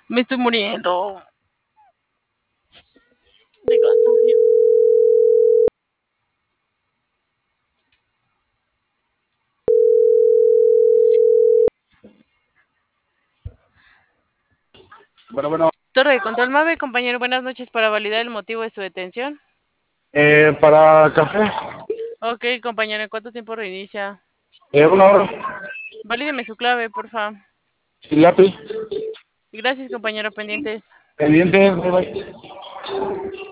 Me estoy muriendo de cansancio. Bueno, Torre de control Mave, compañero, buenas noches. Para validar el motivo de su detención. para café, Ok, compañero, ¿en cuánto tiempo reinicia? una hora, Valídeme su clave, porfa. sin lápiz, Gracias, compañero, pendientes. pendiente, bye, bye.